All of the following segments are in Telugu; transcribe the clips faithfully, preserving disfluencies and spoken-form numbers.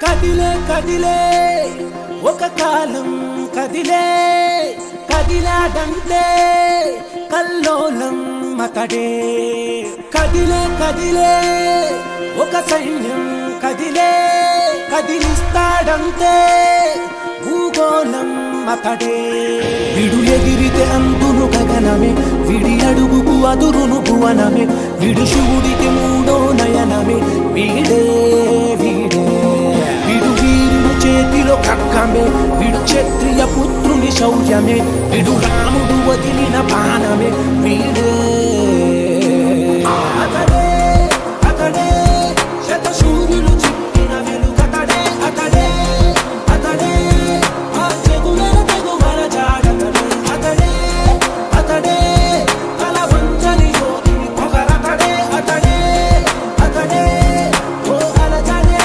కదిలే కదిలే ఒక కాలం కదిలే కదిలాడంటే కల్లోలం మతడే కదిలే కదిలే ఒక సైన్యం కదిలే కదిలిస్తాడంటే భూగోళం మతడే విడు ఎగిరితే అందును గగనమే విడి అడుగుకు అదురును భువనమే విడు శివుడికి మూడో నయనమే వీడే వీడే విడు వీరుడు చేతిలో ఖడ్గమే విడు క్షత్రియ పుత్రుని శౌర్యమే విడు రాముడు వదిలిన బాణమే వీడే అతడే అతడే శత సూర్యులు చిక్కిన వెలుగతడే అతడే అతడే ఆ చెగులన తెగువల జాడతడే అతడే అతడే తల వంచని యోగిని పొగరతడే అతడే అతడే ఓ అలజడే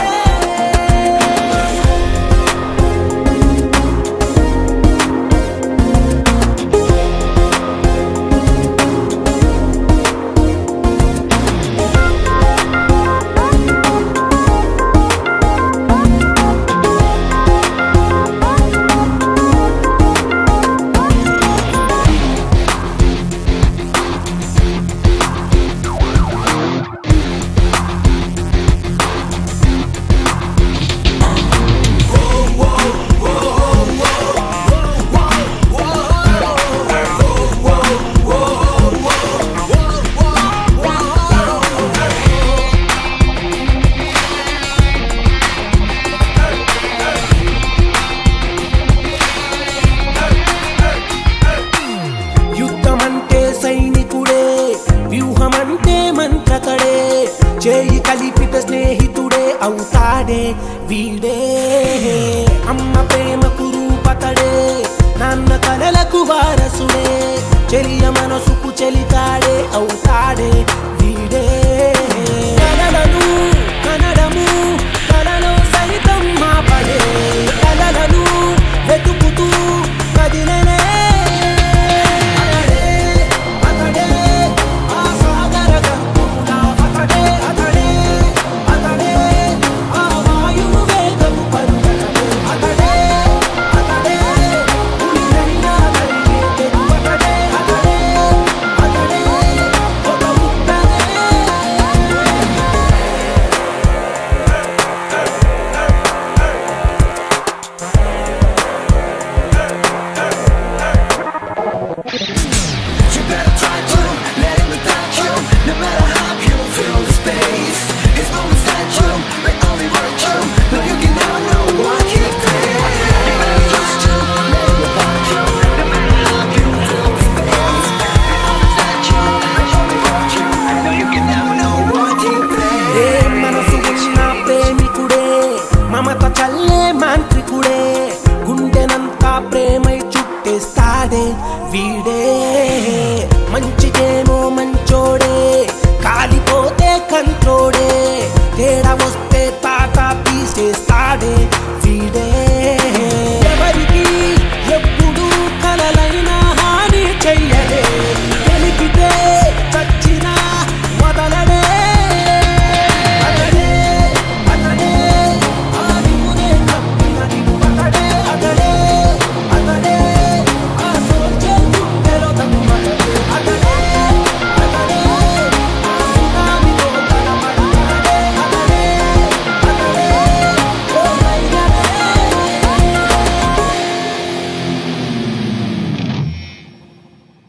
చేయి కలిపిత స్నేహితుడే అవుతాడే వీడే అమ్మ ప్రేమకు రూపతడే నాన్న కలలకు వారసుడే చెలియ మనసుకు చెలితాడే అవుతాడే వీడే కలలను కనడము కలలో సైతం మాపడే కలలను వెతుకుతూ కదిలనే మమత చల్లే మాంత్రికుడే గుండెనంతా ప్రేమై చుట్టేస్తాడే వీడే